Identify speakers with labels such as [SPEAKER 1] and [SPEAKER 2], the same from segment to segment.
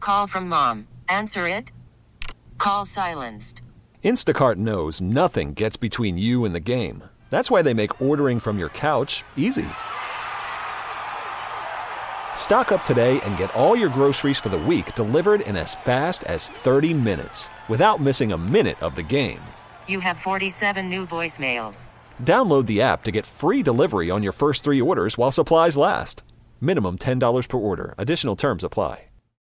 [SPEAKER 1] Call from mom. Answer it. Call silenced.
[SPEAKER 2] Instacart knows nothing gets between you and the game. That's why they make ordering from your couch easy. Stock up today and get all your groceries for the week delivered in as fast as 30 minutes without missing a minute of the game.
[SPEAKER 1] You have 47 new voicemails.
[SPEAKER 2] Download the app to get free delivery on your first 3 orders while supplies last. Minimum $10 per order. Additional terms apply.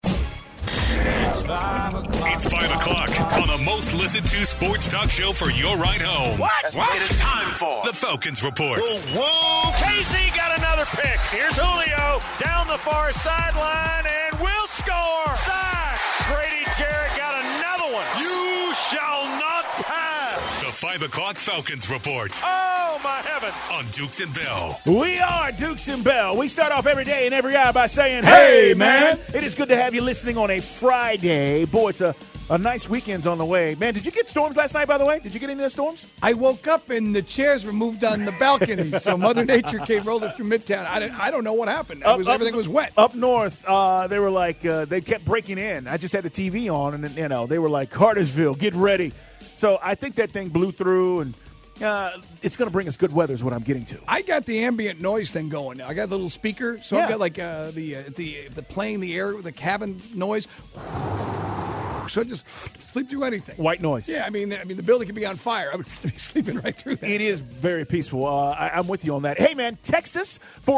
[SPEAKER 3] It's 5 o'clock on the most listened to sports talk show for your ride home.
[SPEAKER 4] What?
[SPEAKER 3] It is time for the Falcons Report.
[SPEAKER 4] Whoa.
[SPEAKER 5] Casey got another pick. Here's Julio down the far sideline and will score. Sacked. Grady Jarrett got another one. You shall not pass.
[SPEAKER 3] The 5 o'clock Falcons Report
[SPEAKER 5] Oh, my heavens.
[SPEAKER 3] on Dukes and Bell.
[SPEAKER 6] We are Dukes and Bell. We start off every day and every hour by saying, hey, man. It is good to have you listening on a Friday. Boy, it's a nice weekend's on the way. Man, did you get storms last night, by the way? Did you get any of the storms?
[SPEAKER 7] I woke up and the chairs were moved on the balcony, so Mother Nature came rolling through Midtown. I don't know what happened. Everything was wet.
[SPEAKER 6] Up north, they were like, they kept breaking in. I just had the TV on, and, they were like, Cartersville, get ready. So I think that thing blew through, and it's going to bring us good weather is what I'm getting to.
[SPEAKER 7] I got the ambient noise thing going now. I got the little speaker, so I've got like the plane, the air, the cabin noise. So I just sleep through anything.
[SPEAKER 6] White noise.
[SPEAKER 7] Yeah, I mean, the building could be on fire. I would be sleeping right through that.
[SPEAKER 6] It is very peaceful. I'm with you on that. Hey, man, text us,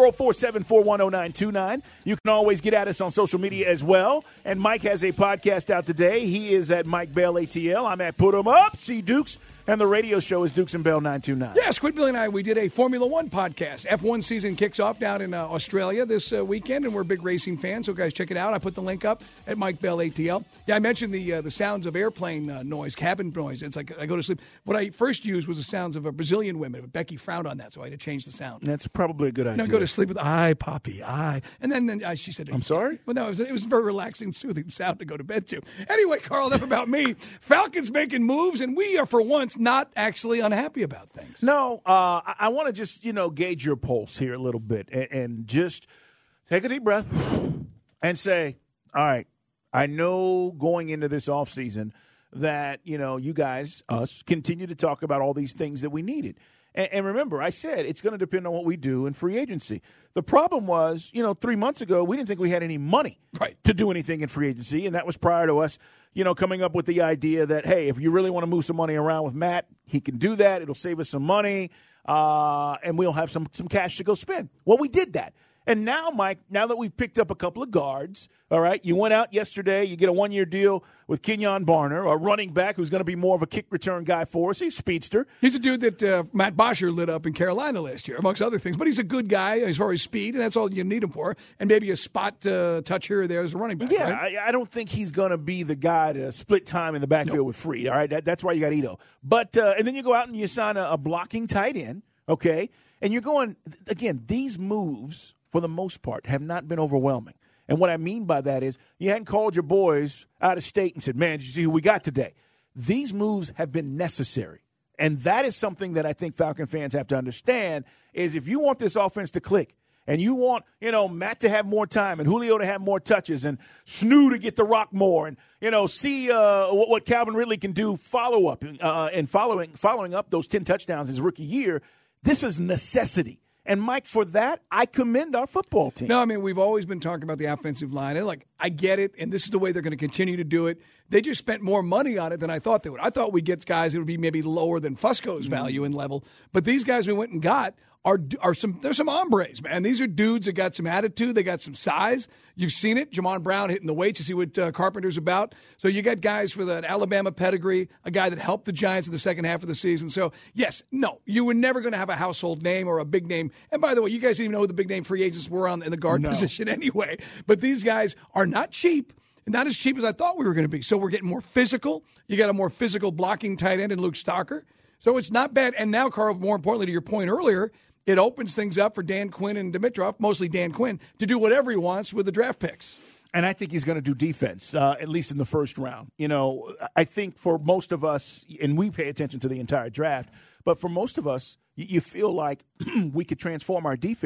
[SPEAKER 6] 404-741-0929. You can always get at us on social media as well. And Mike has a podcast out today. He is at Mike Bell ATL. I'm at Put 'em Up, C Dukes. And the radio show is Dukes and Bell 929.
[SPEAKER 7] Yeah, Squid Billy and I, we did a Formula One podcast. F1 season kicks off down in Australia this weekend, and we're big racing fans, so guys, check it out. I put the link up at Mike Bell ATL. Yeah, I mentioned the sounds of airplane noise, cabin noise. It's like I go to sleep. What I first used was the sounds of Brazilian women, but Becky frowned on that, so I had to change the sound.
[SPEAKER 6] That's probably a good idea.
[SPEAKER 7] I go to sleep with, "Aye, Poppy, aye." And then she said,
[SPEAKER 6] I'm sorry?
[SPEAKER 7] Well, no, it was a very relaxing, soothing sound to go to bed to. Anyway, Carl, enough about me. Falcons making moves, and we are, for once, not actually unhappy about things.
[SPEAKER 6] No, I want to just, gauge your pulse here a little bit and just take a deep breath and say, all right, I know going into this offseason that, you guys, us, continue to talk about all these things that we needed. And remember, I said it's going to depend on what we do in free agency. The problem was, 3 months ago, we didn't think we had any money to do anything in free agency, and that was prior to us, coming up with the idea that, hey, if you really want to move some money around with Matt, he can do that. It'll save us some money, and we'll have some cash to go spend. Well, we did that. And now, Mike, now that we've picked up a couple of guards, all right, you went out yesterday, you get a one-year deal with Kenyon Barner, a running back who's going to be more of a kick return guy for us. He's a speedster.
[SPEAKER 7] He's a dude that Matt Bosher lit up in Carolina last year, amongst other things. But he's a good guy as far as speed, and that's all you need him for. And maybe a spot touch here or there as a running back.
[SPEAKER 6] Yeah,
[SPEAKER 7] right?
[SPEAKER 6] I don't think he's going to be the guy to split time in the backfield with Freed, all right? That's why you got Ito. But and then you go out and you sign a blocking tight end, okay? And you're going, again, these moves – for the most part, have not been overwhelming. And what I mean by that is you hadn't called your boys out of state and said, man, did you see who we got today? These moves have been necessary. And that is something that I think Falcon fans have to understand is if you want this offense to click and you want, Matt to have more time and Julio to have more touches and Snoo to get the rock more and, see what Calvin Ridley can do follow-up and following up those 10 touchdowns his rookie year, this is necessity. And, Mike, for that, I commend our football team.
[SPEAKER 7] No, I mean, we've always been talking about the offensive line. And, I get it, and this is the way they're going to continue to do it. They just spent more money on it than I thought they would. I thought we'd get guys that would be maybe lower than Fusco's value and level. But these guys we went and got are some hombres, man. These are dudes that got some attitude. They got some size. You've seen it. Jamon Brown hitting the weights. You see what Carpenter's about. So you got guys with an Alabama pedigree, a guy that helped the Giants in the second half of the season. So, yes, no, you were never going to have a household name or a big name. And by the way, you guys didn't even know who the big name free agents were in the guard position anyway. But these guys are not cheap. Not as cheap as I thought we were going to be. So we're getting more physical. You got a more physical blocking tight end in Luke Stalker. So it's not bad. And now, Carl, more importantly to your point earlier, it opens things up for Dan Quinn and Dimitrov, mostly Dan Quinn, to do whatever he wants with the draft picks.
[SPEAKER 6] And I think he's going to do defense, at least in the first round. I think for most of us, and we pay attention to the entire draft, but for most of us, you feel like we could transform our defense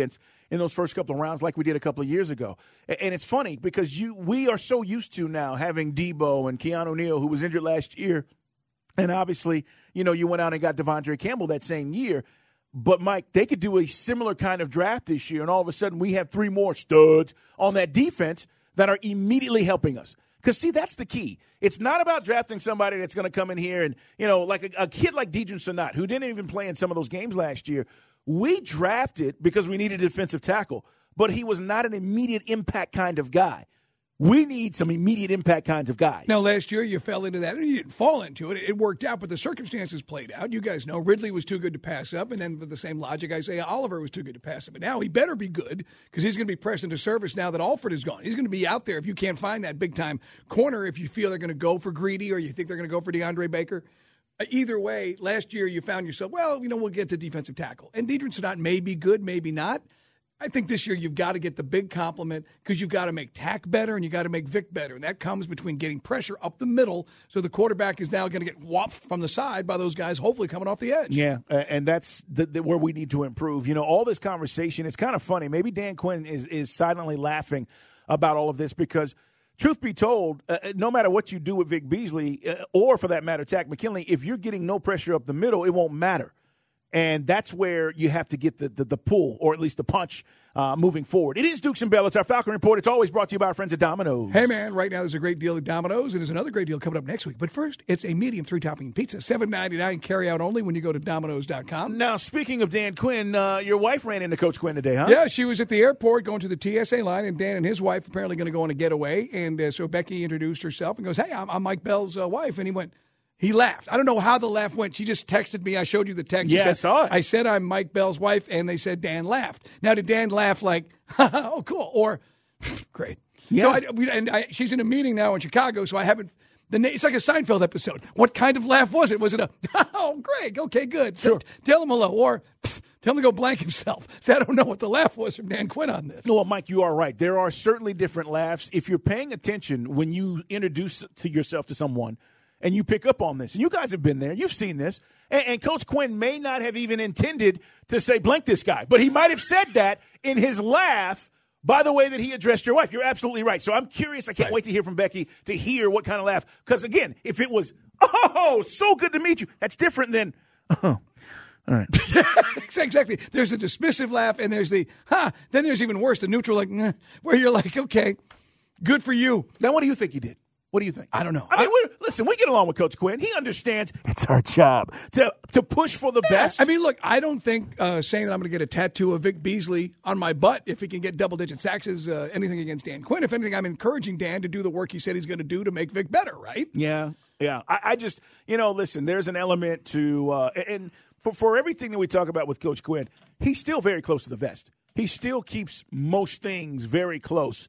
[SPEAKER 6] in those first couple of rounds like we did a couple of years ago. And it's funny because we are so used to now having Debo and Keanu Neal, who was injured last year. And obviously, you went out and got Devondre Campbell that same year. But, Mike, they could do a similar kind of draft this year, and all of a sudden we have 3 more studs on that defense that are immediately helping us. Because, see, that's the key. It's not about drafting somebody that's going to come in here and, like a kid like Deidre Sanat, who didn't even play in some of those games last year. We drafted because we needed a defensive tackle, but he was not an immediate impact kind of guy. We need some immediate impact kinds of guys.
[SPEAKER 7] Now, last year you fell into that, and you didn't fall into it. It worked out, but the circumstances played out. You guys know Ridley was too good to pass up, and then with the same logic, I say Oliver was too good to pass up. But now he better be good because he's going to be pressed into service now that Alford is gone. He's going to be out there if you can't find that big-time corner, if you feel they're going to go for Greedy or you think they're going to go for DeAndre Baker. Either way, last year you found yourself, we'll get to defensive tackle. And Deidre Sanat may be good, maybe not. I think this year you've got to get the big compliment because you've got to make Tack better and you've got to make Vic better. And that comes between getting pressure up the middle so the quarterback is now going to get whopped from the side by those guys hopefully coming off the edge.
[SPEAKER 6] Yeah, and that's where we need to improve. All this conversation, it's kind of funny. Maybe Dan Quinn is silently laughing about all of this because, truth be told, no matter what you do with Vic Beasley or, for that matter, Takk McKinley, if you're getting no pressure up the middle, it won't matter. And that's where you have to get the pull, or at least the punch, moving forward. It is Dukes and Bell. It's our Falcon Report. It's always brought to you by our friends at Domino's.
[SPEAKER 7] Hey, man, right now there's a great deal at Domino's, and there's another great deal coming up next week. But first, it's a medium 3-topping pizza, $7.99, carry out only when you go to Domino's.com.
[SPEAKER 6] Now, speaking of Dan Quinn, your wife ran into Coach Quinn today, huh?
[SPEAKER 7] Yeah, she was at the airport going to the TSA line, and Dan and his wife apparently going to go on a getaway. And so Becky introduced herself and goes, hey, I'm Mike Bell's wife. And he went... He laughed. I don't know how the laugh went. She just texted me. I showed you the text.
[SPEAKER 6] Yeah, I saw it.
[SPEAKER 7] I said I'm Mike Bell's wife, and they said Dan laughed. Now, did Dan laugh like, oh, cool, or great?
[SPEAKER 6] Yeah.
[SPEAKER 7] So she's in a meeting now in Chicago, so I haven't. It's like a Seinfeld episode. What kind of laugh was it? Was it a, oh, great, okay, good.
[SPEAKER 6] Sure.
[SPEAKER 7] Tell him hello, or tell him to go blank himself. So I don't know what the laugh was from Dan Quinn on this.
[SPEAKER 6] Well, Mike, you are right. There are certainly different laughs. If you're paying attention when you introduce yourself to someone, and you pick up on this. And you guys have been there. You've seen this. And Coach Quinn may not have even intended to say blank this guy, but he might have said that in his laugh by the way that he addressed your wife. You're absolutely right. So I'm curious. I can't wait to hear from Becky to hear what kind of laugh. Because, again, if it was, oh, so good to meet you, that's different than, oh. All right.
[SPEAKER 7] Exactly. There's a dismissive laugh, and there's the, then there's even worse, the neutral, like, where you're like, okay, good for you.
[SPEAKER 6] Now, what do you think he did? What do you think?
[SPEAKER 7] I don't know.
[SPEAKER 6] I mean, listen, we get along with Coach Quinn. He understands it's our job to push for the best.
[SPEAKER 7] I mean, look, I don't think saying that I'm going to get a tattoo of Vic Beasley on my butt if he can get double-digit sacks is anything against Dan Quinn. If anything, I'm encouraging Dan to do the work he said he's going to do to make Vic better, right?
[SPEAKER 6] Yeah. I just, listen, there's an element to and for everything that we talk about with Coach Quinn, he's still very close to the vest. He still keeps most things very close.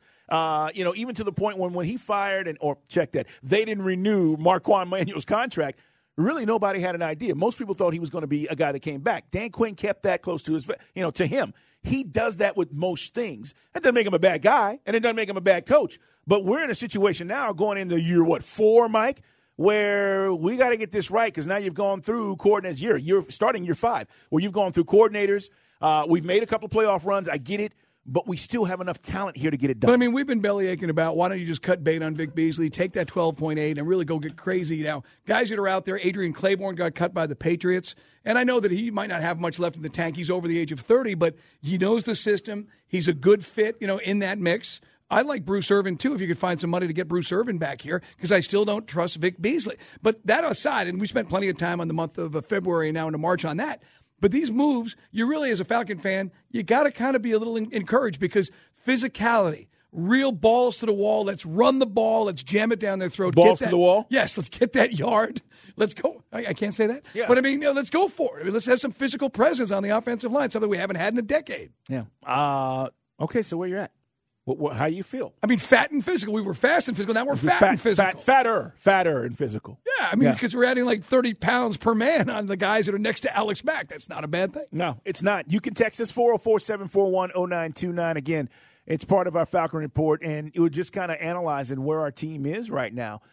[SPEAKER 6] Even to the point when he fired they didn't renew Marquand Manuel's contract. Really, nobody had an idea. Most people thought he was going to be a guy that came back. Dan Quinn kept that close to to him. He does that with most things. That doesn't make him a bad guy, and it doesn't make him a bad coach. But we're in a situation now going into year 4, Mike, where we got to get this right because now you've gone through coordinators. You're starting year 5, where you've gone through coordinators. We've made a couple of playoff runs. I get it. But we still have enough talent here to get it done.
[SPEAKER 7] But, I mean, we've been bellyaching about why don't you just cut bait on Vic Beasley, take that 12.8, and really go get crazy. Now, guys that are out there, Adrian Claiborne got cut by the Patriots, and I know that he might not have much left in the tank. He's over the age of 30, but he knows the system. He's a good fit, in that mix. I like Bruce Irvin, too, if you could find some money to get Bruce Irvin back here, because I still don't trust Vic Beasley. But that aside, and we spent plenty of time on the month of February and now into March on that, but these moves, you really, as a Falcon fan, you got to kind of be a little encouraged because physicality, real balls to the wall. Let's run the ball. Let's jam it down their throat.
[SPEAKER 6] Balls to the wall?
[SPEAKER 7] Yes, let's get that yard. Let's go. I can't say that.
[SPEAKER 6] Yeah.
[SPEAKER 7] But, I mean, let's go for it. I mean, let's have some physical presence on the offensive line, something we haven't had in a decade.
[SPEAKER 6] Yeah. Okay, so where you're at? How you feel?
[SPEAKER 7] I mean, fat and physical. We were fast and physical. Now we're fat and physical.
[SPEAKER 6] Fatter and physical.
[SPEAKER 7] Yeah, I mean, because we're adding like 30 pounds per man on the guys that are next to Alex Mack. That's not a bad thing.
[SPEAKER 6] No, it's not. You can text us 404-741-0929. Again, it's part of our Falcon Report, and we're just kind of analyzing where our team is right now.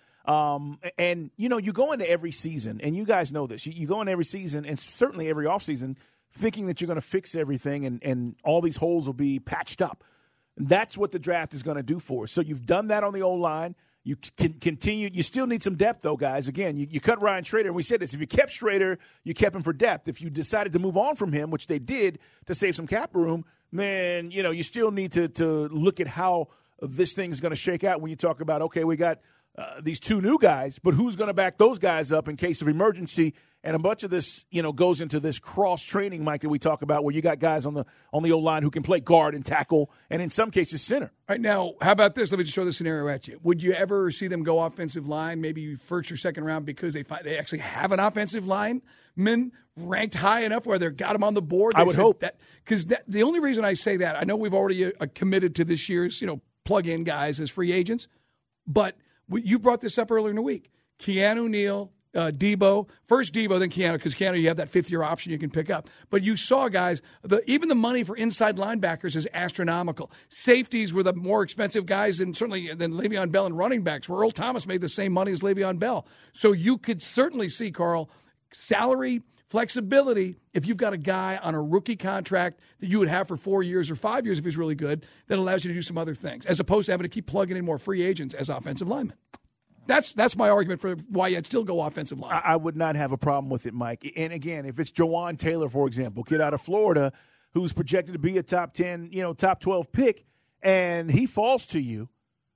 [SPEAKER 6] And, you go into every season, and you guys know this. You go into every season, and certainly every offseason, thinking that you're going to fix everything and all these holes will be patched up. That's what the draft is going to do for us. So you've done that on the O-line. You can continue. You still need some depth, though, guys. Again, you cut Ryan Schrader, and we said this. If you kept Schrader, you kept him for depth. If you decided to move on from him, which they did to save some cap room, then, you still need to look at how this thing is going to shake out when you talk about, okay, we got these two new guys, but who's going to back those guys up in case of emergency? And a bunch of this, goes into this cross-training, Mike, that we talk about where you got guys on the O-line who can play guard and tackle, and in some cases center.
[SPEAKER 7] All right, now, how about this? Let me just throw this scenario at you. Would you ever see them go offensive line, maybe first or second round, because they actually have an offensive lineman ranked high enough where they've got them on the board?
[SPEAKER 6] I would hope.
[SPEAKER 7] Because the only reason I say that, I know we've already committed to this year's, plug-in guys as free agents, but you brought this up earlier in the week. Keanu Neal, Debo, first Debo, then Keanu, because Keanu, you have that fifth-year option you can pick up. But you saw, guys, even the money for inside linebackers is astronomical. Safeties were the more expensive guys than Le'Veon Bell and running backs, where Earl Thomas made the same money as Le'Veon Bell. So you could certainly see, Carl, salary flexibility if you've got a guy on a rookie contract that you would have for 4 years or 5 years if he's really good, that allows you to do some other things, as opposed to having to keep plugging in more free agents as offensive linemen. That's my argument for why you'd still go offensive line.
[SPEAKER 6] I would not have a problem with it, Mike. And again, if it's Jawan Taylor, for example, kid out of Florida, who's projected to be a top 10, top 12 pick, and he falls to you,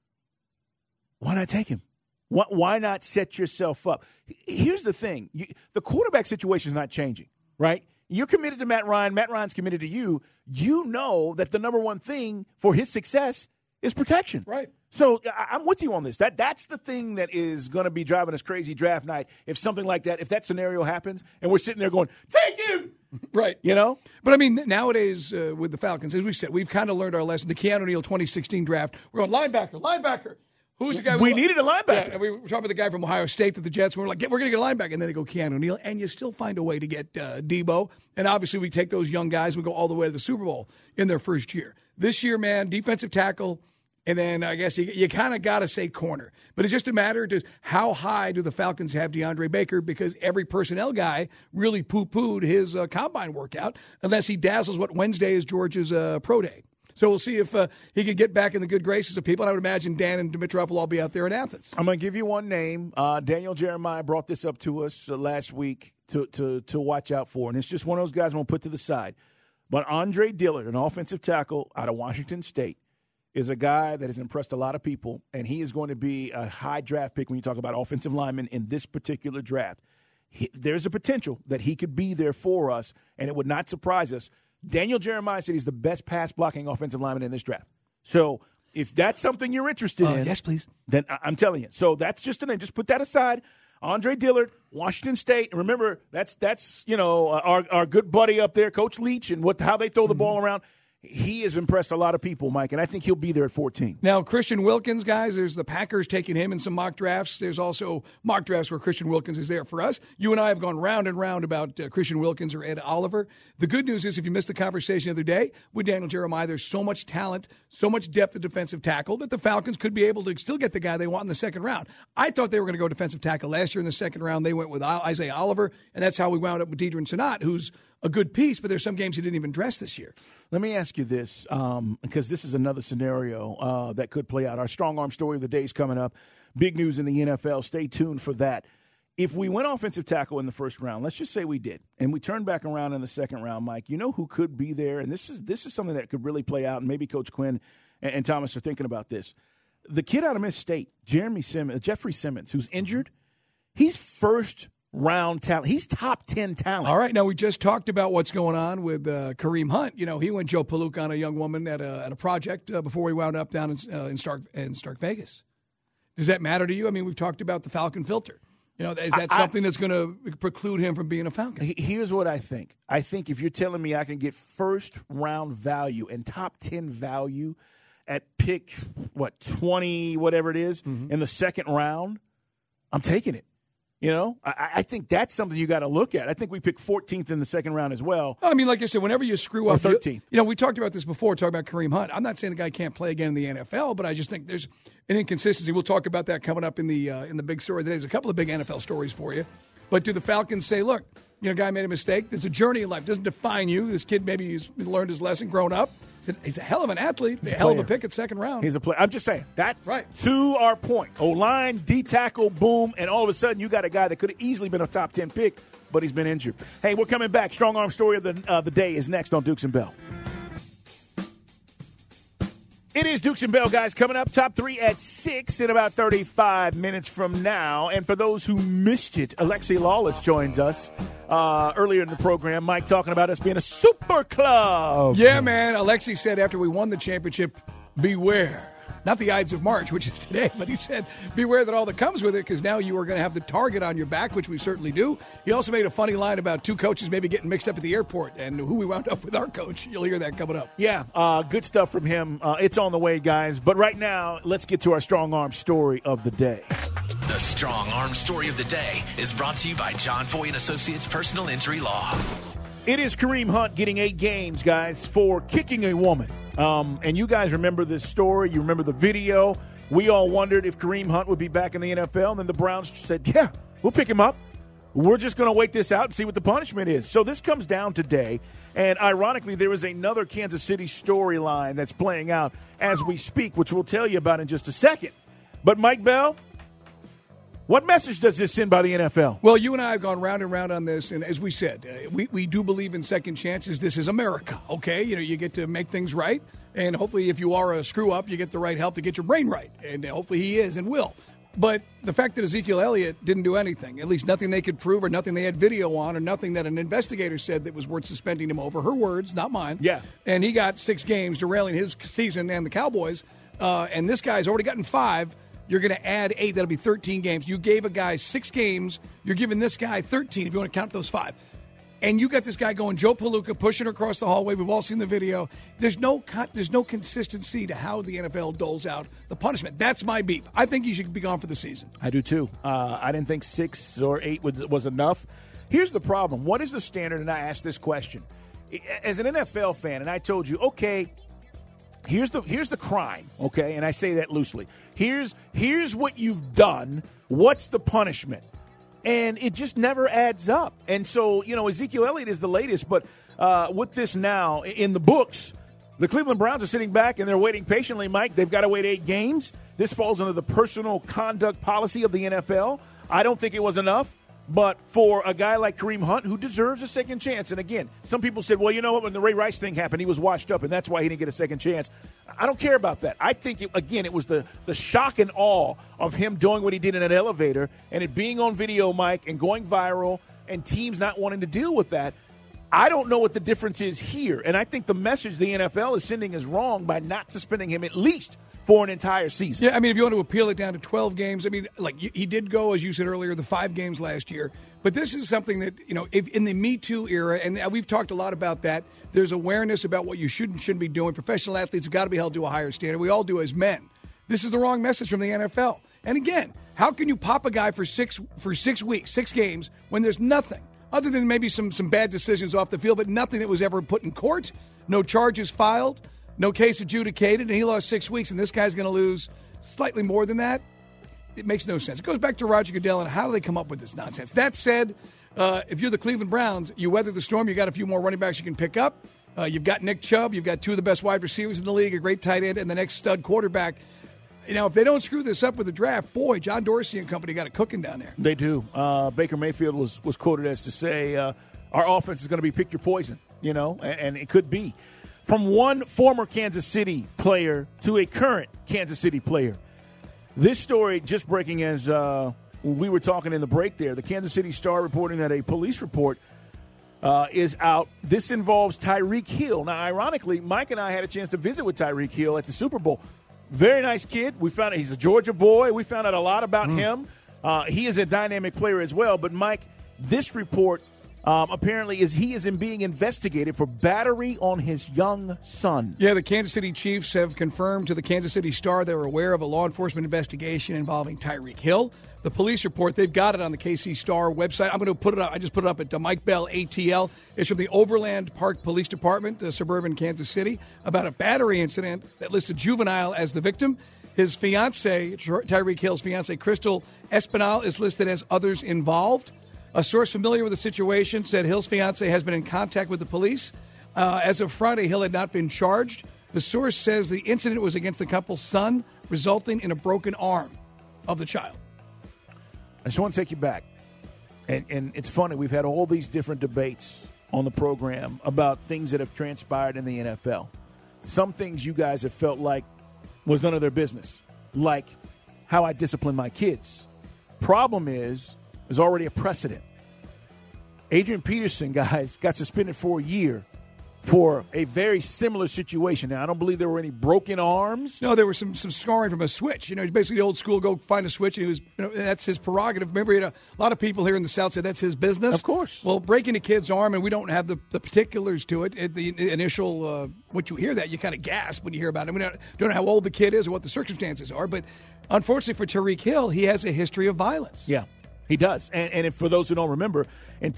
[SPEAKER 6] why not take him? Why not set yourself up? Here's the thing. The quarterback situation is not changing, right? You're committed to Matt Ryan. Matt Ryan's committed to you. You know that the number one thing for his success is protection.
[SPEAKER 7] Right.
[SPEAKER 6] So I'm with you on this. That's the thing that is going to be driving us crazy draft night. If something like that, if that scenario happens, and we're sitting there going, take him!
[SPEAKER 7] Right.
[SPEAKER 6] But
[SPEAKER 7] I mean, nowadays with the Falcons, as we said, we've kind of learned our lesson. The Keanu Neal 2016 draft, we're going linebacker. Who's the guy?
[SPEAKER 6] We needed a linebacker.
[SPEAKER 7] Yeah, we were talking about the guy from Ohio State that the Jets were like, we're going to get a linebacker. And then they go Keanu Neal, and you still find a way to get Debo. And obviously we take those young guys, we go all the way to the Super Bowl in their first year. This year, man, defensive tackle, and then I guess you kind of got to say corner. But it's just a matter of how high do the Falcons have DeAndre Baker, because every personnel guy really poo-pooed his combine workout, unless he dazzles what Wednesday is George's pro day. So we'll see if he can get back in the good graces of people. And I would imagine Dan and Dimitrov will all be out there in Athens.
[SPEAKER 6] I'm going to give you one name. Daniel Jeremiah brought this up to us last week to watch out for. And it's just one of those guys I'm going to put to the side. But Andre Dillard, an offensive tackle out of Washington State, is a guy that has impressed a lot of people. And he is going to be a high draft pick when you talk about offensive linemen in this particular draft. There's a potential that he could be there for us, and it would not surprise us. Daniel Jeremiah said he's the best pass-blocking offensive lineman in this draft. So if that's something you're interested in,
[SPEAKER 7] yes, please.
[SPEAKER 6] Then I'm telling you. So that's just a name. Just put that aside. Andre Dillard, Washington State. And remember, that's our good buddy up there, Coach Leach, and how they throw the ball around. He has impressed a lot of people, Mike, and I think he'll be there at 14.
[SPEAKER 7] Now, Christian Wilkins, guys, there's the Packers taking him in some mock drafts. There's also mock drafts where Christian Wilkins is there for us. You and I have gone round and round about Christian Wilkins or Ed Oliver. The good news is, if you missed the conversation the other day with Daniel Jeremiah, there's so much talent, so much depth at defensive tackle that the Falcons could be able to still get the guy they want in the second round. I thought they were going to go defensive tackle last year in the second round. They went with Isaiah Oliver, and that's how we wound up with Deidre Sanat, who's a good piece, but there's some games he didn't even dress this year.
[SPEAKER 6] Let me ask you this, because this is another scenario that could play out. Our strong arm story of the day is coming up. Big news in the NFL. Stay tuned for that. If we went offensive tackle in the first round, let's just say we did, and we turned back around in the second round, Mike, you know who could be there? And this is something that could really play out, and maybe Coach Quinn and Thomas are thinking about this. The kid out of Miss State, Jeffrey Simmons, who's injured, he's first-round talent. He's top 10 talent.
[SPEAKER 7] All right, now we just talked about what's going on with Kareem Hunt. You know, he went Joe Palooka on a young woman at a project before we wound up down in Stark Vegas. Does that matter to you? I mean, we've talked about the Falcon filter. You know, is that something that's going to preclude him from being a Falcon?
[SPEAKER 6] Here's what I think. I think if you're telling me I can get first-round value and top 10 value at pick, 20, whatever it is, in the second round, I'm taking it. You know, I think that's something you got to look at. I think we picked 14th in the second round as well.
[SPEAKER 7] I mean, like I said, whenever you screw up,
[SPEAKER 6] 13th.
[SPEAKER 7] You know, we talked about this before, talking about Kareem Hunt. I'm not saying the guy can't play again in the NFL, but I just think there's an inconsistency. We'll talk about that coming up in the big story today. There's a couple of big NFL stories for you. But do the Falcons say, look, guy made a mistake. There's a journey in life. It doesn't define you. This kid maybe he's learned his lesson, grown up. He's a hell of an athlete. He's a hell of a pick at second round.
[SPEAKER 6] He's a player. I'm just saying. That's
[SPEAKER 7] right.
[SPEAKER 6] To our point. O-line, D-tackle, boom, and all of a sudden you got a guy that could have easily been a top 10 pick, but he's been injured. Hey, we're coming back. Strong Arm Story of the day is next on Dukes and Bell. It is Dukes and Bell, guys, coming up. Top 3 at 6 in about 35 minutes from now. And for those who missed it, Alexi Lawless joins us earlier in the program. Mike talking about us being a super club.
[SPEAKER 7] Yeah, man. Alexi said after we won the championship, beware. Not the Ides of March, which is today, but he said, beware that all that comes with it, because now you are going to have the target on your back, which we certainly do. He also made a funny line about 2 coaches maybe getting mixed up at the airport, and who we wound up with our coach. You'll hear that coming up.
[SPEAKER 6] Yeah, good stuff from him. It's on the way, guys. But right now, let's get to our Strong Arm Story of the day.
[SPEAKER 4] The Strong Arm Story of the day is brought to you by John Foy & Associates Personal Injury Law.
[SPEAKER 6] It is Kareem Hunt getting 8 games, guys, for kicking a woman. And you guys remember this story. You remember the video. We all wondered if Kareem Hunt would be back in the NFL. And then the Browns said, yeah, we'll pick him up. We're just going to wait this out and see what the punishment is. So this comes down today. And ironically, there is another Kansas City storyline that's playing out as we speak, which we'll tell you about in just a second. But Mike Bell, what message does this send by the NFL?
[SPEAKER 7] Well, you and I have gone round and round on this, and as we said, we do believe in second chances. This is America, okay? You get to make things right, and hopefully if you are a screw-up, you get the right help to get your brain right, and hopefully he is and will. But the fact that Ezekiel Elliott didn't do anything, at least nothing they could prove or nothing they had video on or nothing that an investigator said that was worth suspending him over, her words, not mine.
[SPEAKER 6] Yeah.
[SPEAKER 7] And he got 6 games, derailing his season and the Cowboys, and this guy's already gotten 5. You're going to add 8. That'll be 13 games. You gave a guy 6 games. You're giving this guy 13 if you want to count those 5. And you got this guy going, Joe Palooka, pushing across the hallway. We've all seen the video. There's no consistency to how the NFL doles out the punishment. That's my beef. I think he should be gone for the season.
[SPEAKER 6] I do, too. I didn't think 6 or 8 was enough. Here's the problem. What is the standard? And I asked this question. As an NFL fan, and I told you, okay, here's the crime, okay? And I say that loosely. Here's what you've done. What's the punishment? And it just never adds up. And so, Ezekiel Elliott is the latest, but with this now in the books, the Cleveland Browns are sitting back and they're waiting patiently, Mike. They've got to wait 8 games. This falls under the personal conduct policy of the NFL. I don't think it was enough. But for a guy like Kareem Hunt, who deserves a second chance, and again, some people said, well, you know what, when the Ray Rice thing happened, he was washed up, and that's why he didn't get a second chance. I don't care about that. I think, it was the shock and awe of him doing what he did in an elevator and it being on video, Mike, and going viral and teams not wanting to deal with that. I don't know what the difference is here, and I think the message the NFL is sending is wrong by not suspending him at least for an entire season.
[SPEAKER 7] Yeah, if you want to appeal it down to 12 games, he did go, as you said earlier, the 5 games last year. But this is something that, if in the Me Too era, and we've talked a lot about that, there's awareness about what you should and shouldn't be doing. Professional athletes have got to be held to a higher standard. We all do as men. This is the wrong message from the NFL. And again, how can you pop a guy for 6 weeks, 6 games, when there's nothing, other than maybe some bad decisions off the field, but nothing that was ever put in court, no charges filed, no case adjudicated, and he lost 6 weeks, and this guy's going to lose slightly more than that? It makes no sense. It goes back to Roger Goodell and how do they come up with this nonsense? That said, if you're the Cleveland Browns, you weather the storm. You got a few more running backs you can pick up. You've got Nick Chubb. You've got 2 of the best wide receivers in the league, a great tight end, and the next stud quarterback. If they don't screw this up with the draft, boy, John Dorsey and company got it cooking down there.
[SPEAKER 6] They do. Baker Mayfield was quoted as to say, our offense is going to be pick your poison, and it could be. From one former Kansas City player to a current Kansas City player. This story just breaking as we were talking in the break there. The Kansas City Star reporting that a police report is out. This involves Tyreek Hill. Now, ironically, Mike and I had a chance to visit with Tyreek Hill at the Super Bowl. Very nice kid. We found out he's a Georgia boy. We found out a lot about him. He is a dynamic player as well. But, Mike, this report apparently he is being investigated for battery on his young son.
[SPEAKER 7] Yeah, the Kansas City Chiefs have confirmed to the Kansas City Star they were aware of a law enforcement investigation involving Tyreek Hill. The police report, they've got it on the KC Star website. I'm going to put it up. I just put it up at Mike Bell ATL. It's from the Overland Park Police Department, suburban Kansas City, about a battery incident that listed juvenile as the victim. His fiancée, Tyreek Hill's fiancée, Crystal Espinal, is listed as others involved. A source familiar with the situation said Hill's fiancée has been in contact with the police. As of Friday, Hill had not been charged. The source says the incident was against the couple's son, resulting in a broken arm of the child.
[SPEAKER 6] I just want to take you back. And it's funny, we've had all these different debates on the program about things that have transpired in the NFL. Some things you guys have felt like was none of their business, like how I discipline my kids. Problem is, there's already a precedent. Adrian Peterson, guys, got suspended for a year for a very similar situation. Now, I don't believe there were any broken arms.
[SPEAKER 7] No, there was some scarring from a switch. You know, he's basically the old school, go find a switch, and that's his prerogative. Remember, a lot of people here in the South said that's his business.
[SPEAKER 6] Of course.
[SPEAKER 7] Well, breaking a kid's arm, and we don't have the particulars to it. The initial, when you hear that, you kind of gasp when you hear about it. We don't know how old the kid is or what the circumstances are, but unfortunately for Tyreek Hill, he has a history of violence.
[SPEAKER 6] Yeah, he does. And if, for those who don't remember, in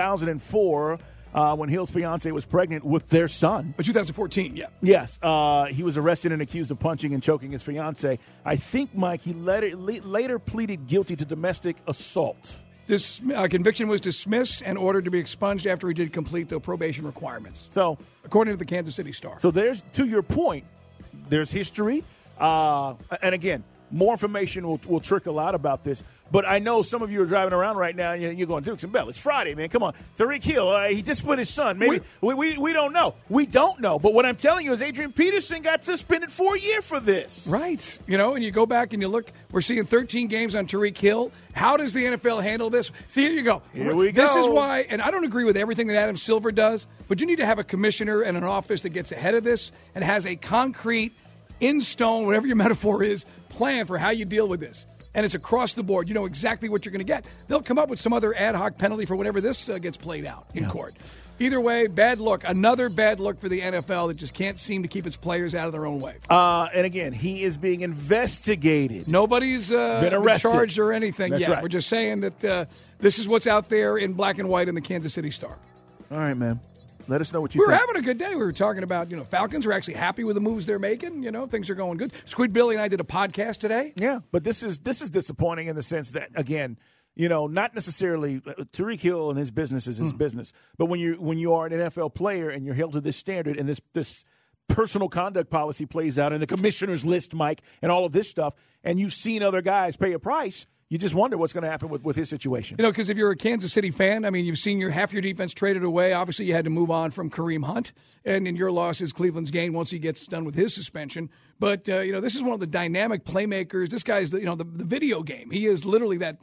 [SPEAKER 6] 2004, when Hill's fiancée was pregnant with their son.
[SPEAKER 7] But 2014, yeah.
[SPEAKER 6] Yes. He was arrested and accused of punching and choking his fiancée. I think, Mike, he later pleaded guilty to domestic assault.
[SPEAKER 7] This conviction was dismissed and ordered to be expunged after he did complete the probation requirements.
[SPEAKER 6] So,
[SPEAKER 7] according to the Kansas City Star.
[SPEAKER 6] So there's, to your point, there's history. And again, more information will trickle out about this. But I know some of you are driving around right now, and you're going, Dukes and Bell, it's Friday, man. Come on. Tyreek Hill, he disciplined his son. Maybe we don't know. We don't know. But what I'm telling you is Adrian Peterson got suspended for a year for this.
[SPEAKER 7] Right. You know, and you go back and you look, we're seeing 13 games on Tyreek Hill. How does the NFL handle this? See, here you go.
[SPEAKER 6] Here we go.
[SPEAKER 7] This is why, and I don't agree with everything that Adam Silver does, but you need to have a commissioner and an office that gets ahead of this and has a concrete, in stone, whatever your metaphor is, plan for how you deal with this. And it's across the board. You know exactly what you're going to get. They'll come up with some other ad hoc penalty for whenever this gets played out in court. Either way, bad look. Another bad look for the NFL that just can't seem to keep its players out of their own way.
[SPEAKER 6] And again, he is being investigated.
[SPEAKER 7] Nobody's been arrested, charged or anything
[SPEAKER 6] That's
[SPEAKER 7] yet.
[SPEAKER 6] right.
[SPEAKER 7] We're just saying that this is what's out there in black and white in the Kansas City Star.
[SPEAKER 6] All right, man. Let us know what you think.
[SPEAKER 7] We were having a good day. We were talking about, Falcons are actually happy with the moves they're making. Things are going good. Squid Billy and I did a podcast today.
[SPEAKER 6] Yeah, but this is disappointing in the sense that, again, not necessarily Tyreek Hill and his business is his business, but when you are an NFL player and you're held to this standard and this personal conduct policy plays out and the commissioner's list, Mike, and all of this stuff, and you've seen other guys pay a price, you just wonder what's going to happen with his situation.
[SPEAKER 7] Because if you're a Kansas City fan, I mean, you've seen half your defense traded away. Obviously, you had to move on from Kareem Hunt. And in your loss is Cleveland's gain once he gets done with his suspension. But, this is one of the dynamic playmakers. This guy's, the video game. He is literally that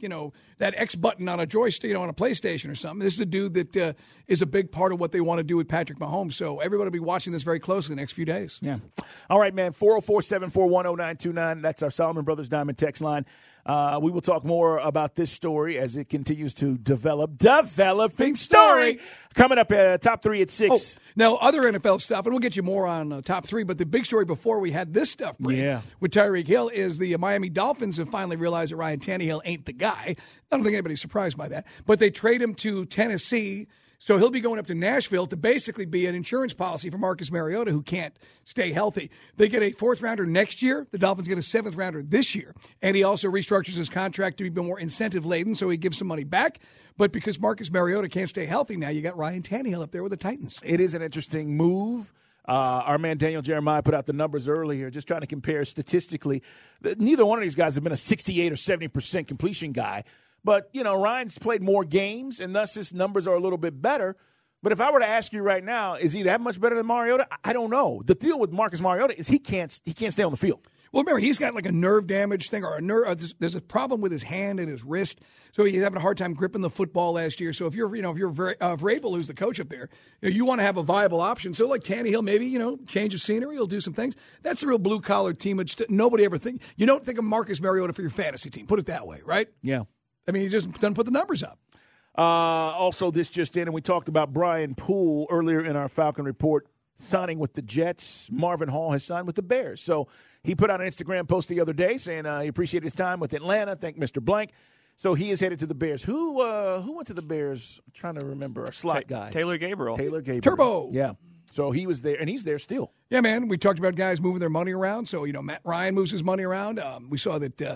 [SPEAKER 7] X button on a joystick, on a PlayStation or something. This is a dude that is a big part of what they want to do with Patrick Mahomes. So everybody will be watching this very closely the next few days.
[SPEAKER 6] Yeah. All right, man. 404-741-0929. That's our Solomon Brothers Diamond text line. We will talk more about this story as it continues to develop. Developing story. Coming up top 3 at 6.
[SPEAKER 7] Oh, now, other NFL stuff, and we'll get you more on top 3, but the big story before we had this stuff break with Tyreek Hill is the Miami Dolphins have finally realized that Ryan Tannehill ain't the guy. I don't think anybody's surprised by that. But they trade him to Tennessee. So he'll be going up to Nashville to basically be an insurance policy for Marcus Mariota, who can't stay healthy. They get a 4th-rounder next year. The Dolphins get a 7th-rounder this year. And he also restructures his contract to be more incentive-laden, so he gives some money back. But because Marcus Mariota can't stay healthy now, you got Ryan Tannehill up there with the Titans.
[SPEAKER 6] It is an interesting move. Our man Daniel Jeremiah put out the numbers earlier, just trying to compare statistically. Neither one of these guys have been a 68 or 70% completion guy. But, Ryan's played more games, and thus his numbers are a little bit better. But if I were to ask you right now, is he that much better than Mariota? I don't know. The deal with Marcus Mariota is he can't stay on the field.
[SPEAKER 7] Well, remember, he's got like a nerve damage thing or there's a problem with his hand and his wrist. So he's having a hard time gripping the football last year. So if you're Vrabel, who's the coach up there, you want to have a viable option. So like Tannehill, maybe, change of scenery, he'll do some things. That's a real blue-collar team, which nobody ever think. You don't think of Marcus Mariota for your fantasy team. Put it that way, right?
[SPEAKER 6] Yeah.
[SPEAKER 7] I mean, he just doesn't put the numbers up.
[SPEAKER 6] Also, this just in, and we talked about Brian Poole earlier in our Falcon Report signing with the Jets. Marvin Hall has signed with the Bears. So he put out an Instagram post the other day saying he appreciated his time with Atlanta. Thank Mr. Blank. So he is headed to the Bears. Who went to the Bears? I'm trying to remember. A slot guy.
[SPEAKER 8] Taylor Gabriel.
[SPEAKER 7] Turbo.
[SPEAKER 6] Yeah. So he was there, and he's there still.
[SPEAKER 7] Yeah, man. We talked about guys moving their money around. So, Matt Ryan moves his money around. We saw that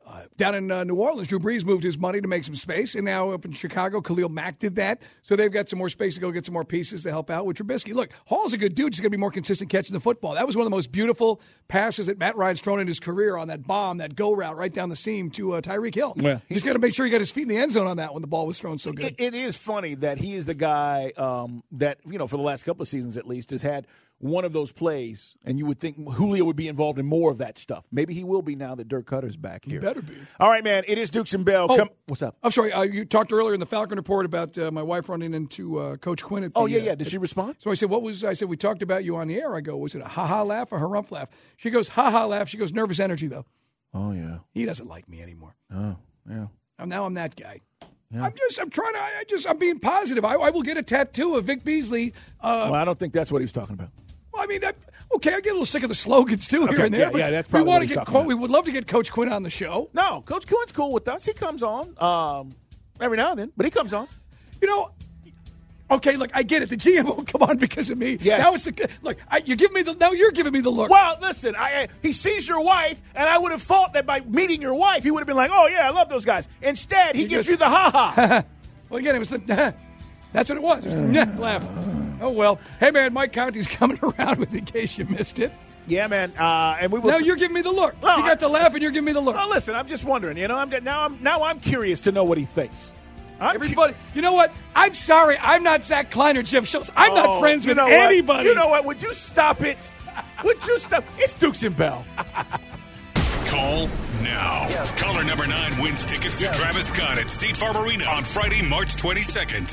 [SPEAKER 7] Down in New Orleans, Drew Brees moved his money to make some space, and now up in Chicago, Khalil Mack did that. So they've got some more space to go get some more pieces to help out with Trubisky. Look, Hall's a good dude. He's going to be more consistent catching the football. That was one of the most beautiful passes that Matt Ryan's thrown in his career on that bomb, that go route right down the seam to Tyreek Hill.
[SPEAKER 6] Yeah.
[SPEAKER 7] He's got to make sure he got his feet in the end zone on that when the ball was thrown so good.
[SPEAKER 6] It is funny that he is the guy that, for the last couple of seasons at least, has had one of those plays, and you would think Julio would be involved in more of that stuff. Maybe he will be now that Dirk Cutter's back here.
[SPEAKER 7] He better be.
[SPEAKER 6] All right, man. It is Dukes and Bell. What's up?
[SPEAKER 7] I'm sorry. You talked earlier in the Falcon Report about my wife running into Coach Quinn. At the,
[SPEAKER 6] yeah. Did she respond?
[SPEAKER 7] So I said, I said, we talked about you on the air. I go, was it a ha-ha laugh or a harumph laugh? She goes, ha-ha laugh. She goes, nervous energy, though.
[SPEAKER 6] Oh, yeah.
[SPEAKER 7] He doesn't like me anymore.
[SPEAKER 6] Oh, yeah.
[SPEAKER 7] Now I'm that guy.
[SPEAKER 6] Yeah.
[SPEAKER 7] I'm being positive. I will get a tattoo of Vic Beasley.
[SPEAKER 6] Well, I don't think that's what he was talking about.
[SPEAKER 7] Well, I mean, I get a little sick of the slogans, too, here and there.
[SPEAKER 6] Yeah, that's probably what he's talking about.
[SPEAKER 7] We would love to get Coach Quinn on the show.
[SPEAKER 6] No, Coach Quinn's cool with us. He comes on every now and then, but he comes on.
[SPEAKER 7] Okay, look, I get it. The GM won't come on because of me.
[SPEAKER 6] Yes.
[SPEAKER 7] Now it's you're giving me the look.
[SPEAKER 6] Well, listen, he sees your wife, and I would have thought that by meeting your wife, he would have been like, oh, yeah, I love those guys. Instead, he gives you the ha-ha.
[SPEAKER 7] Well, again, it was the that's what it was. It was the laugh. Oh, well. Hey, man, Mike Conti's coming around with in case you missed it.
[SPEAKER 6] Yeah, man. And we will.
[SPEAKER 7] Now you're giving me the look. She got the laugh, and you're giving me the look.
[SPEAKER 6] Well, listen, I'm just wondering. I'm curious to know what he thinks.
[SPEAKER 7] Everybody, you know what? I'm sorry. I'm not Zach Klein or Jeff Schultz. I'm not friends with anybody.
[SPEAKER 6] You know what? Would you stop it? Would you stop? It's Dukes and Bell.
[SPEAKER 3] Call now. Caller number 9 wins tickets to Travis Scott at State Farm Arena on Friday, March 22nd.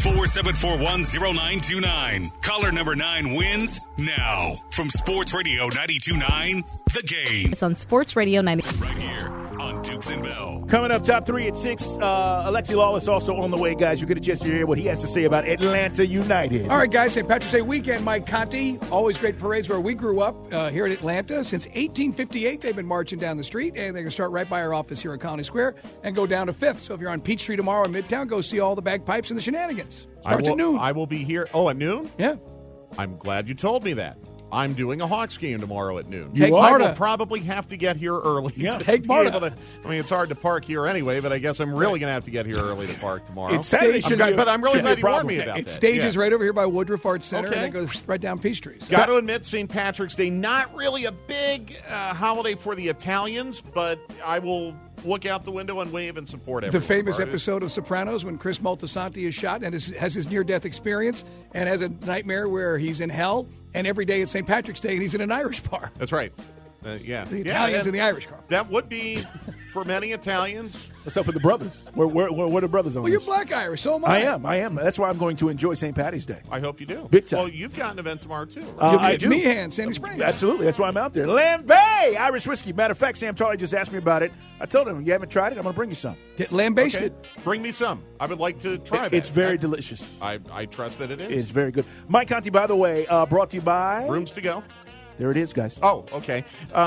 [SPEAKER 3] 404-741-0929. Caller number 9 wins now. From Sports Radio 92.9, The Game.
[SPEAKER 8] It's on Sports Radio 90.
[SPEAKER 3] Right here on Dukes and Bell.
[SPEAKER 6] Coming up, top 3 at 6. Alexi Lawless also on the way, guys. You get a chance to hear what he has to say about Atlanta United.
[SPEAKER 7] All right, guys. St. Patrick's Day weekend. Mike Conti. Always great parades where we grew up here in Atlanta. Since 1858, they've been marching down the street, and they're going to start right by our office here at Colony Square and go down to 5th. So if you're on Peachtree tomorrow in Midtown, go see all the bagpipes and the shenanigans. Starts at noon.
[SPEAKER 9] I will be here. Oh, at noon?
[SPEAKER 7] Yeah.
[SPEAKER 9] I'm glad you told me that. I'm doing a Hawks game tomorrow at noon.
[SPEAKER 7] Take
[SPEAKER 9] I
[SPEAKER 7] Marta.
[SPEAKER 9] will probably have to get here early.
[SPEAKER 6] Yeah.
[SPEAKER 7] Take Marta.
[SPEAKER 9] It's hard to park here anyway, but I guess I'm really going to have to get here early to park tomorrow.
[SPEAKER 6] It's stationed.
[SPEAKER 9] But I'm really glad you warned me about that.
[SPEAKER 7] It stages right over here by Woodruff Arts Center,
[SPEAKER 9] Okay.
[SPEAKER 7] and then goes right down Peachtree.
[SPEAKER 9] Got to admit, St. Patrick's Day, not really a big holiday for the Italians, but I will look out the window and wave and support everyone.
[SPEAKER 7] The famous
[SPEAKER 9] Marta.
[SPEAKER 7] episode of Sopranos when Chris Moltisanti is shot and has his near-death experience and has a nightmare where he's in hell, and every day it's St. Patrick's Day and he's in an Irish bar.
[SPEAKER 9] That's right. Yeah.
[SPEAKER 7] The Italians in the Irish car.
[SPEAKER 9] That would be, for many Italians.
[SPEAKER 6] Except for the brothers. We're the brothers on
[SPEAKER 7] Well, you're
[SPEAKER 6] this.
[SPEAKER 7] black Irish, so am I.
[SPEAKER 6] I am. That's why I'm going to enjoy St. Patty's Day.
[SPEAKER 9] I hope you do.
[SPEAKER 6] Big time.
[SPEAKER 9] Well, you've got an event tomorrow, too, right?
[SPEAKER 6] I do.
[SPEAKER 7] Meehan, Sandy Springs.
[SPEAKER 6] Absolutely. That's why I'm out there. Lambay Irish whiskey. Matter of fact, Sam Charlie just asked me about it. I told him, you haven't tried it? I'm going to bring you some.
[SPEAKER 7] Get lamb-basted.
[SPEAKER 9] Okay. Bring me some. I would like to try that.
[SPEAKER 6] It's very delicious.
[SPEAKER 9] I trust that it is.
[SPEAKER 6] It's very good. Mike Conti, by the way, brought to you by...
[SPEAKER 9] Rooms to go.
[SPEAKER 6] There it is, guys.
[SPEAKER 9] Oh, okay.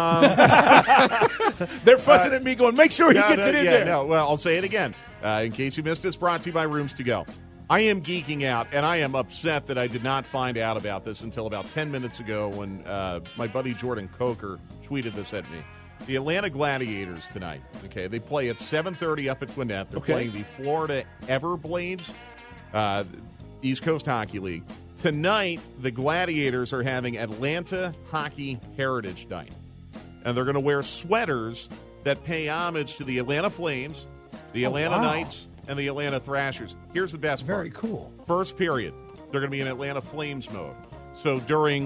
[SPEAKER 6] They're fussing at me going, make sure he gets it in there.
[SPEAKER 9] No, well, I'll say it again. In case you missed it, it's brought to you by Rooms to Go. I am geeking out, and I am upset that I did not find out about this until about 10 minutes ago when my buddy Jordan Coker tweeted this at me. The Atlanta Gladiators tonight, okay, they play at 7:30 up at Gwinnett. They're playing the Florida Everblades, East Coast Hockey League. Tonight, the Gladiators are having Atlanta Hockey Heritage Night. And they're going to wear sweaters that pay homage to the Atlanta Flames, the Atlanta Knights, and the Atlanta Thrashers. Here's the best part.
[SPEAKER 7] Very cool.
[SPEAKER 9] First period, they're going to be in Atlanta Flames mode. So during,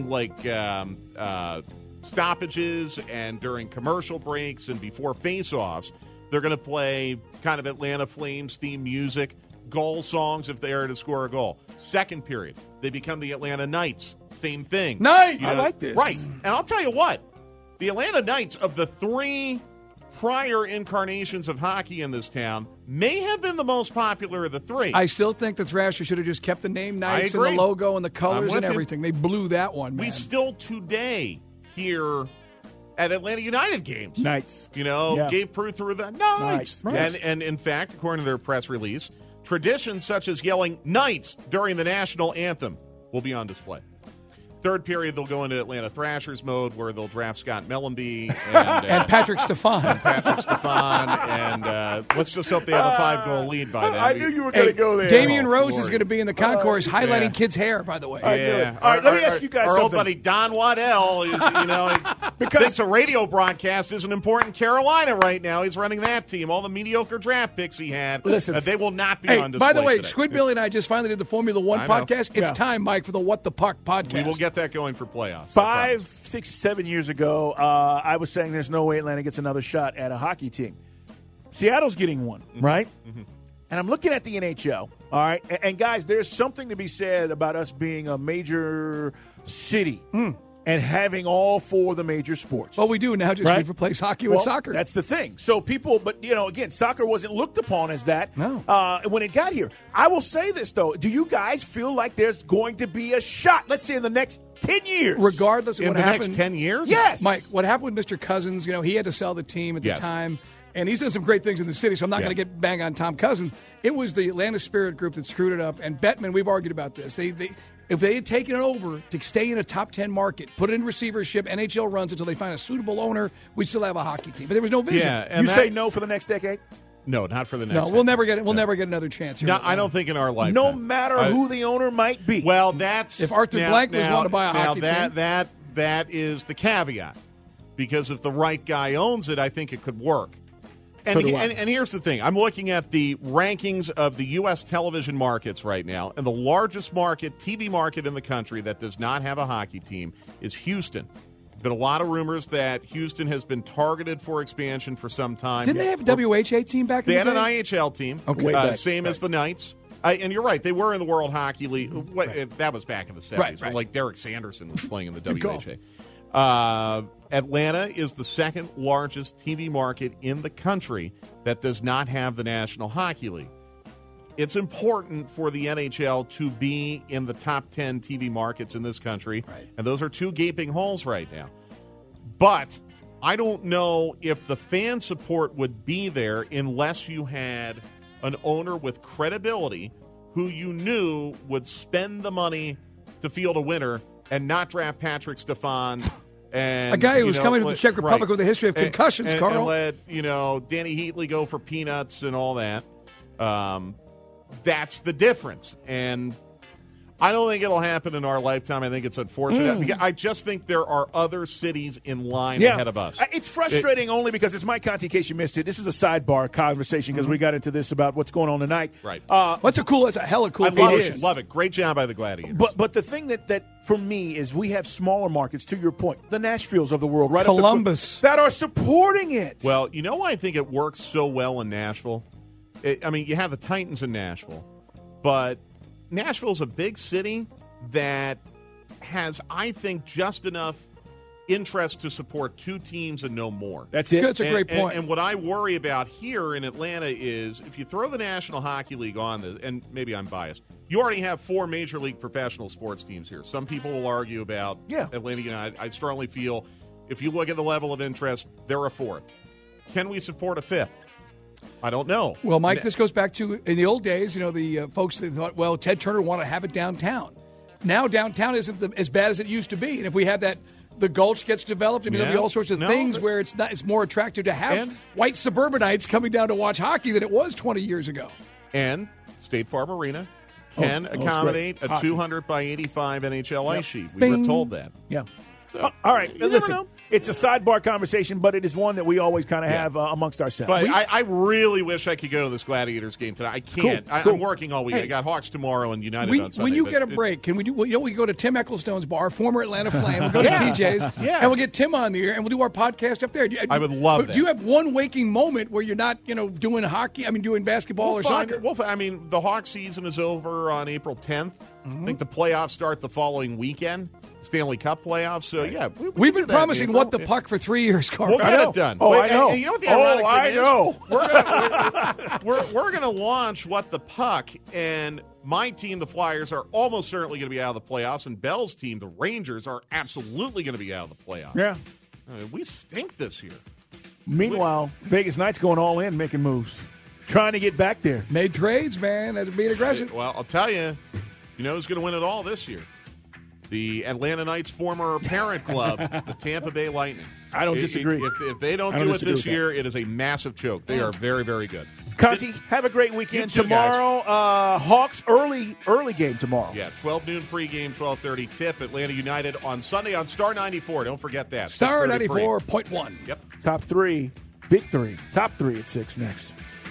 [SPEAKER 9] stoppages and during commercial breaks and before face-offs, they're going to play kind of Atlanta Flames theme music, goal songs if they are to score a goal. Second period, they become the Atlanta Knights. Same thing.
[SPEAKER 7] Nice.
[SPEAKER 6] I like this.
[SPEAKER 9] Right. And I'll tell you what, the Atlanta Knights, of the 3 prior incarnations of hockey in this town, may have been the most popular of the 3.
[SPEAKER 7] I still think the Thrashers should have just kept the name Knights and
[SPEAKER 9] agree.
[SPEAKER 7] the logo and the colors and
[SPEAKER 9] with you.
[SPEAKER 7] everything. They blew that one, man.
[SPEAKER 9] We still today hear at Atlanta United games.
[SPEAKER 6] Knights.
[SPEAKER 9] Yeah. Gabe Prue threw the Knights.
[SPEAKER 6] Right.
[SPEAKER 9] And in fact, according to their press release, traditions such as yelling Knights during the national anthem will be on display. Third period, they'll go into Atlanta Thrashers mode where they'll draft Scott Mellenby
[SPEAKER 7] and Patrick Stefan.
[SPEAKER 9] And let's just hope they have a 5-goal lead by then.
[SPEAKER 6] I knew you were going to go there.
[SPEAKER 7] Damian Rose is going to be in the concourse highlighting kids' hair, by the way.
[SPEAKER 9] Yeah.
[SPEAKER 6] All right, let me ask you guys
[SPEAKER 9] our
[SPEAKER 6] something.
[SPEAKER 9] old buddy Don Waddell, thinks a radio broadcast is an important Carolina right now. He's running that team. All the mediocre draft picks he had,
[SPEAKER 6] Listen,
[SPEAKER 9] they will not be on display
[SPEAKER 7] by the way,
[SPEAKER 9] today.
[SPEAKER 7] Squid-Billy and I just finally did the Formula One podcast. It's time, Mike, for the What the Puck podcast.
[SPEAKER 9] We will get that going for playoffs.
[SPEAKER 6] 5, 6, 7 years ago, I was saying there's no way Atlanta gets another shot at a hockey team. Seattle's getting one, right? Mm-hmm. And I'm looking at the NHL, all right? And guys, there's something to be said about us being a major city and having all 4 of the major sports.
[SPEAKER 7] Well, we do now, just
[SPEAKER 6] right?
[SPEAKER 7] we've replaced hockey with soccer.
[SPEAKER 6] That's the thing. So people, but, again, soccer wasn't looked upon as that when it got here. I will say this, though. Do you guys feel like there's going to be a shot, let's say in the next 10 years?
[SPEAKER 7] Regardless of
[SPEAKER 9] in
[SPEAKER 7] what
[SPEAKER 9] the
[SPEAKER 7] happened.
[SPEAKER 9] next 10 years?
[SPEAKER 6] Yes.
[SPEAKER 7] Mike, what happened with Mr. Cousins, he had to sell the team at the time. And he's done some great things in the city, so I'm not going to get bang on Tom Cousins. It was the Atlanta Spirit Group that screwed it up. And Bettman, we've argued about this. If they had taken it over to stay in a top 10 market, put it in receivership, NHL runs until they find a suitable owner, we'd still have a hockey team. But there was no vision.
[SPEAKER 9] Yeah, and
[SPEAKER 6] you say no for the next decade?
[SPEAKER 9] No, not for the next.
[SPEAKER 7] No, we'll never get it. We'll never get another chance here.
[SPEAKER 9] No, I don't think in our lifetime.
[SPEAKER 6] No matter who the owner might be.
[SPEAKER 9] Well, that's
[SPEAKER 7] if Arthur Blank was wanting to buy a hockey team.
[SPEAKER 9] That is the caveat, because if the right guy owns it, I think it could work. And here's the thing. I'm looking at the rankings of the U.S. television markets right now, and the largest TV market in the country that does not have a hockey team is Houston. There's been a lot of rumors that Houston has been targeted for expansion for some time.
[SPEAKER 7] Didn't they have a WHA team back in the day?
[SPEAKER 9] They had an IHL team, same as the Knights. And you're right, they were in the World Hockey League. That was back in the 70s, when like Derek Sanderson was playing in the WHA. Atlanta is the second largest TV market in the country that does not have the National Hockey League. It's important for the NHL to be in the top 10 TV markets in this country, and those are 2 gaping holes right now. But I don't know if the fan support would be there unless you had an owner with credibility who you knew would spend the money to field a winner and not draft Patrick Stefan. And,
[SPEAKER 7] a guy who was coming to the Czech Republic with a history of concussions, Carl.
[SPEAKER 9] And let, Danny Heatley go for peanuts and all that. That's the difference. And I don't think it'll happen in our lifetime. I think it's unfortunate. I just think there are other cities in line ahead of us.
[SPEAKER 6] It's frustrating only because it's Mike Conti, in case you missed it. This is a sidebar conversation because we got into this about what's going on tonight.
[SPEAKER 9] Right.
[SPEAKER 7] It's a hella cool
[SPEAKER 9] promotion. Love it. Great job by the Gladiators.
[SPEAKER 6] But the thing that for me is we have smaller markets, to your point, the Nashvilles of the world, right?
[SPEAKER 7] Columbus.
[SPEAKER 6] That are supporting it.
[SPEAKER 9] Well, you know why I think it works so well in Nashville? You have the Titans in Nashville, but Nashville's a big city that has, I think, just enough interest to support 2 teams and no more.
[SPEAKER 6] That's it.
[SPEAKER 7] That's a great point.
[SPEAKER 9] And what I worry about here in Atlanta is if you throw the National Hockey League on this, and maybe I'm biased, you already have 4 Major League professional sports teams here. Some people will argue about Atlanta United. I strongly feel if you look at the level of interest, they're a 4th. Can we support a 5th? I don't know.
[SPEAKER 7] Well, Mike, this goes back to in the old days, the folks that thought, well, Ted Turner wanted to have it downtown. Now downtown isn't as bad as it used to be. And if we have that, the Gulch gets developed, there'll be all sorts of things where it's more attractive to have white suburbanites coming down to watch hockey than it was 20 years ago.
[SPEAKER 9] And State Farm Arena can accommodate a 200 by 85 NHL ice sheet. We were told that.
[SPEAKER 6] Yeah. So, all right. Listen, it's a sidebar conversation, but it is one that we we kind of have amongst ourselves.
[SPEAKER 9] But I really wish I could go to this Gladiators game tonight. I can't.
[SPEAKER 6] Cool.
[SPEAKER 9] I'm working all week. I got Hawks tomorrow and United on Sunday.
[SPEAKER 7] When you get a break, can we do? We go to Tim Ecclestone's bar, former Atlanta Flame. We'll go to TJ's, and we'll get Tim on the air, and we'll do our podcast up there.
[SPEAKER 9] I would love that.
[SPEAKER 7] Do you have one waking moment where you're not, doing hockey? Doing basketball or soccer?
[SPEAKER 9] The Hawks season is over on April 10th. I think the playoffs start the following weekend. Stanley Cup playoffs. So,
[SPEAKER 7] we've been promising What the Puck for 3 years, Carl.
[SPEAKER 9] We'll get it done.
[SPEAKER 6] Oh, I know.
[SPEAKER 9] And you know what the ironic
[SPEAKER 6] thing
[SPEAKER 9] is? We're going to launch What the Puck, and my team, the Flyers, are almost certainly going to be out of the playoffs, and Bell's team, the Rangers, are absolutely going to be out of the playoffs.
[SPEAKER 6] Yeah.
[SPEAKER 9] We stink this year.
[SPEAKER 6] Meanwhile, Vegas Knights going all in, making moves, trying to get back there.
[SPEAKER 7] Made trades, man. That's being aggressive.
[SPEAKER 9] Well, I'll tell you, you know who's going to win it all this year? the Atlanta Knights' former parent club, the Tampa Bay Lightning.
[SPEAKER 6] I don't disagree.
[SPEAKER 9] If they don't do it this year, it is a massive choke. They are very, very good.
[SPEAKER 6] Conti, have a great weekend.
[SPEAKER 9] You too,
[SPEAKER 6] tomorrow, Hawks early game tomorrow.
[SPEAKER 9] Yeah, 12 noon pregame, 12:30 tip. Atlanta United on Sunday on Star 94. Don't forget that.
[SPEAKER 7] Star 94.1.
[SPEAKER 9] Yep.
[SPEAKER 6] Top three, big three. Top three at 6 next.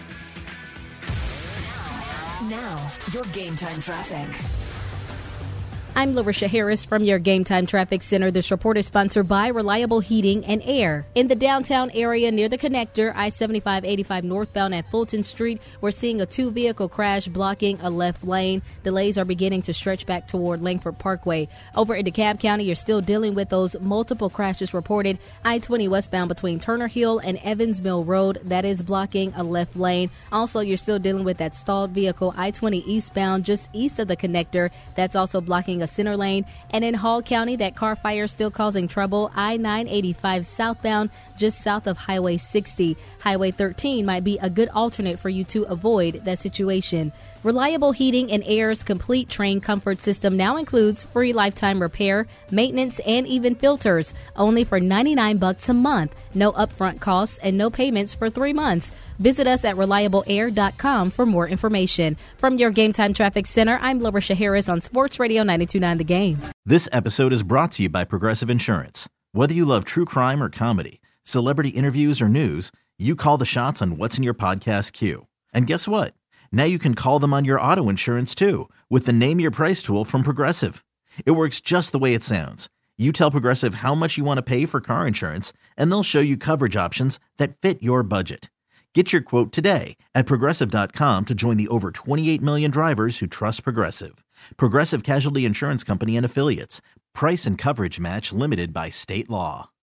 [SPEAKER 8] Now, your Game Time traffic.
[SPEAKER 10] I'm Larisha Harris from your Game Time Traffic Center. This report is sponsored by Reliable Heating and Air. In the downtown area near the connector, I-75-85 northbound at Fulton Street, we're seeing a two-vehicle crash blocking a left lane. Delays are beginning to stretch back toward Langford Parkway. Over in DeKalb County, you're still dealing with those multiple crashes reported. I-20 westbound between Turner Hill and Evans Mill Road, that is blocking a left lane. Also, you're still dealing with that stalled vehicle, I-20 eastbound just east of the connector. That's also blocking a center lane. And in Hall County, that car fire still causing trouble. I-985 southbound just south of Highway 60. Highway 13 might be a good alternate for you to avoid that situation. Reliable Heating and Air's complete train comfort system now includes free lifetime repair, maintenance, and even filters, only for $99 a month. No upfront costs and no payments for 3 months. Visit us at reliableair.com for more information. From your Game Time Traffic Center, I'm Larisha Harris on Sports Radio 92.9 The Game.
[SPEAKER 11] This episode is brought to you by Progressive Insurance. Whether you love true crime or comedy, celebrity interviews or news, you call the shots on what's in your podcast queue. And guess what? Now you can call them on your auto insurance too with the Name Your Price tool from Progressive. It works just the way it sounds. You tell Progressive how much you want to pay for car insurance, and they'll show you coverage options that fit your budget. Get your quote today at Progressive.com to join the over 28 million drivers who trust Progressive. Progressive Casualty Insurance Company and Affiliates. Price and coverage match limited by state law.